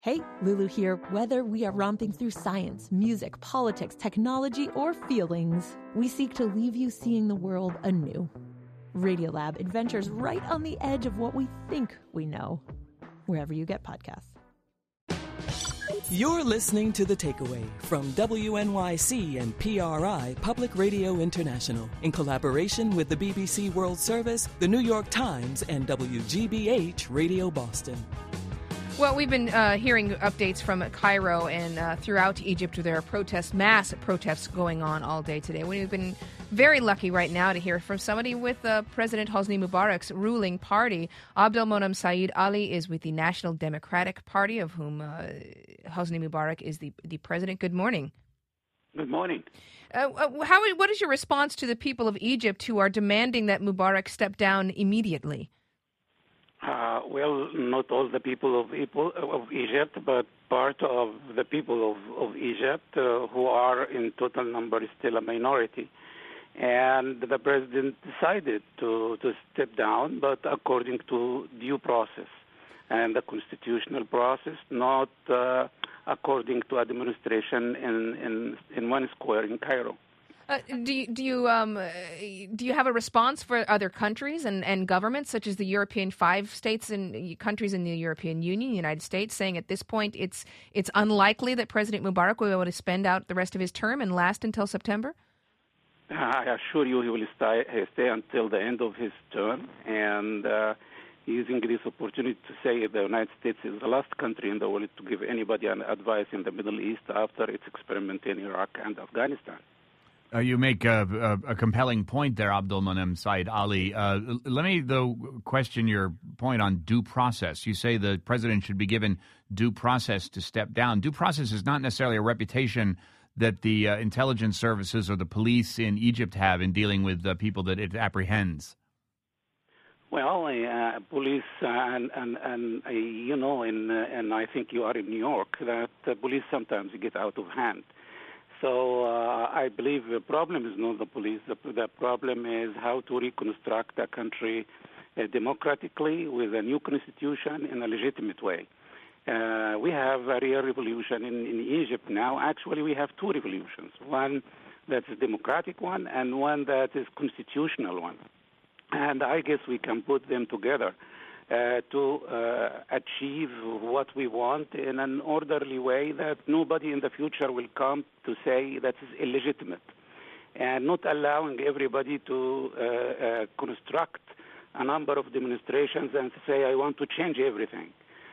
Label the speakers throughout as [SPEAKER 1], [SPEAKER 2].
[SPEAKER 1] Hey, Lulu here. Whether we are romping through science, music, politics, technology, or feelings, we seek to leave you seeing the world anew. Radiolab adventures right on the edge of what we think we know, wherever you get podcasts.
[SPEAKER 2] You're listening to The Takeaway from WNYC and PRI Public Radio International in collaboration with the BBC World Service, the New York Times, and WGBH Radio Boston.
[SPEAKER 3] Well, we've been hearing updates from Cairo and throughout Egypt where there are protests, mass protests going on all day today. We've been very lucky right now to hear from somebody with President Hosni Mubarak's ruling party. Abdelmonem Said Ali is with the National Democratic Party, of whom Hosni Mubarak is the president. Good morning.
[SPEAKER 4] Good morning.
[SPEAKER 3] What is your response to the people of Egypt who are demanding that Mubarak step down immediately?
[SPEAKER 4] Well, not all the people of Egypt, but part of the people of Egypt who are in total number still a minority. And the president decided to step down, but according to due process and the constitutional process, not according to a demonstration in one square in Cairo.
[SPEAKER 3] Do you have a response for other countries and governments, such as the European 5 states and countries in the European Union, the United States, saying at this point it's unlikely that President Mubarak will be able to spend out the rest of his term and last until September?
[SPEAKER 4] I assure you he will stay until the end of his term, and using this opportunity to say the United States is the last country in the world to give anybody an advice in the Middle East after its experiment in Iraq and Afghanistan.
[SPEAKER 5] You make a compelling point there, Abdelmonem Said Ali. Let me, though, question your point on due process. You say the president should be given due process to step down. Due process is not necessarily a reputation that the intelligence services or the police in Egypt have in dealing with the people that it apprehends.
[SPEAKER 4] Well, police and you know, and I think you are in New York, that police sometimes get out of hand. So I believe the problem is not the police. The problem is how to reconstruct a country democratically with a new constitution in a legitimate way. We have a real revolution in Egypt now. Actually, we have two revolutions, one that's a democratic one and one that is constitutional one. And I guess we can put them together to achieve what we want in an orderly way that nobody in the future will come to say that is illegitimate, and not allowing everybody to construct a number of demonstrations and say, I want to change everything.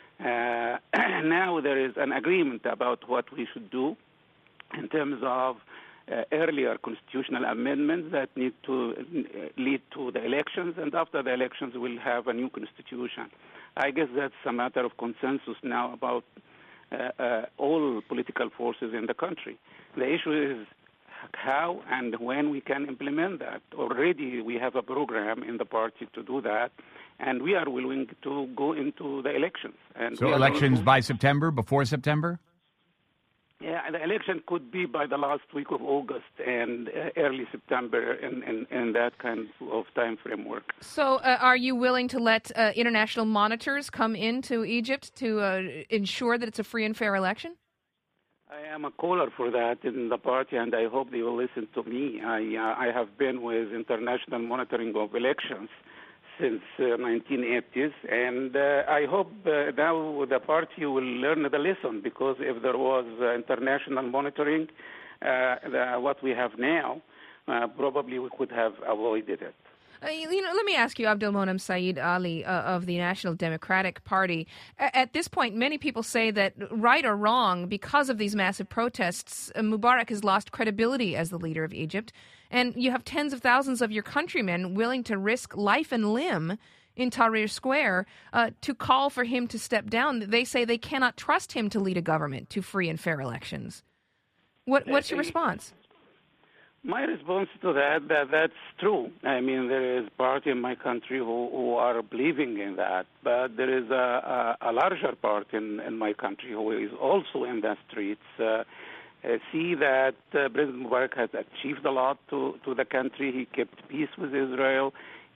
[SPEAKER 4] Now there is an agreement about what we should do in terms of earlier constitutional amendments that need to lead to the elections, and after the elections we'll have a new constitution. I guess that's a matter of consensus now about all political forces in the country. The issue is how and when we can implement that. Already we have a program in the party to do that, and we are willing to go into the elections. And
[SPEAKER 5] so elections by September, before September?
[SPEAKER 4] Yeah, the election could be by the last week of August and early September in that kind of time framework.
[SPEAKER 3] So are you willing to let international monitors come into Egypt to ensure that it's a free and fair election?
[SPEAKER 4] I am a caller for that in the party, and I hope they will listen to me. I have been with international monitoring of elections since 1980s, and I hope now the party will learn the lesson, because if there was international monitoring, what we have now, probably we could have avoided it.
[SPEAKER 3] Let me ask you, Abdelmonem Said Ali of the National Democratic Party. At this point, many people say that, right or wrong, because of these massive protests, Mubarak has lost credibility as the leader of Egypt. And you have tens of thousands of your countrymen willing to risk life and limb in Tahrir Square to call for him to step down. They say they cannot trust him to lead a government to free and fair elections. What's your response?
[SPEAKER 4] My response to that's true. I mean, there is part in my country who are believing in that, but there is a larger part in my country who is also in the streets, see that President Mubarak has achieved a lot to the country. He kept peace with Israel.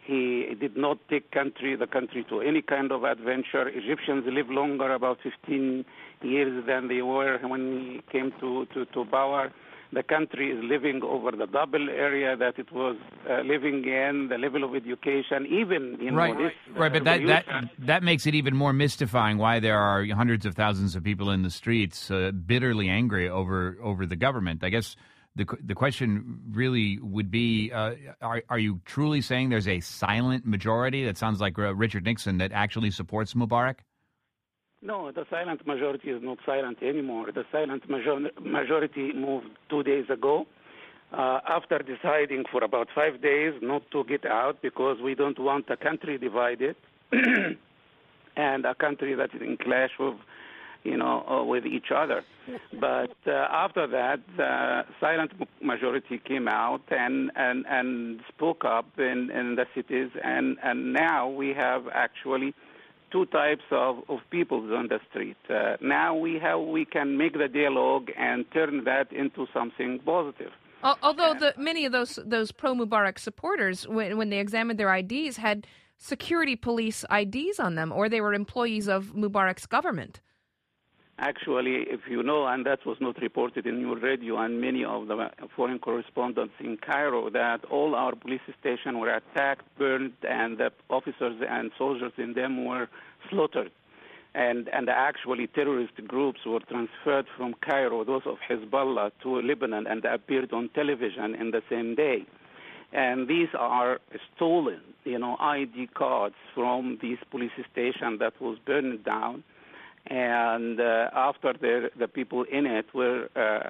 [SPEAKER 4] He did not take the country to any kind of adventure. Egyptians live longer, about 15 years than they were when he came to power. The country is living over the double area that it was living in, the level of education, even,
[SPEAKER 5] but that makes it even more mystifying why there are hundreds of thousands of people in the streets bitterly angry over the government. I guess the question really would be, are you truly saying there's a silent majority? That sounds like Richard Nixon, that actually supports Mubarak?
[SPEAKER 4] No, the silent majority is not silent anymore. The silent majority moved 2 days ago after deciding for about 5 days not to get out because we don't want a country divided and a country that is in clash with each other. But after that, the silent majority came out and spoke up in the cities, and now we have actually two types of people on the street. Now we can make the dialogue and turn that into something positive.
[SPEAKER 3] Although many of those pro-Mubarak supporters, when they examined their IDs, had security police IDs on them, or they were employees of Mubarak's government.
[SPEAKER 4] Actually, if you know, and that was not reported in your radio and many of the foreign correspondents in Cairo, that all our police stations were attacked, burned, and the officers and soldiers in them were slaughtered. And actually terrorist groups were transferred from Cairo, those of Hezbollah, to Lebanon, and appeared on television in the same day. And these are stolen, ID cards from these police stations that was burned down. And after the people in it were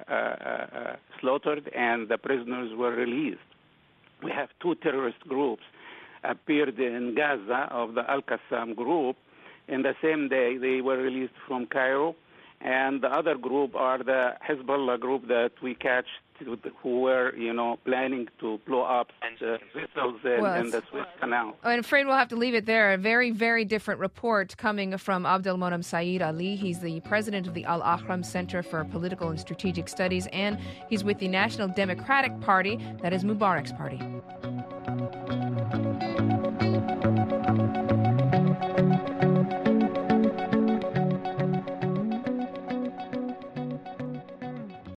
[SPEAKER 4] slaughtered and the prisoners were released. We have two terrorist groups appeared in Gaza of the Al-Qassam group. In the same day, they were released from Cairo. And the other group are the Hezbollah group that we catch, who were, planning to blow up vessels in the Suez Canal.
[SPEAKER 3] I'm afraid we'll have to leave it there. A very, very different report coming from Abdelmonem Said Ali. He's the president of the Al-Ahram Center for Political and Strategic Studies, and he's with the National Democratic Party, that is Mubarak's party.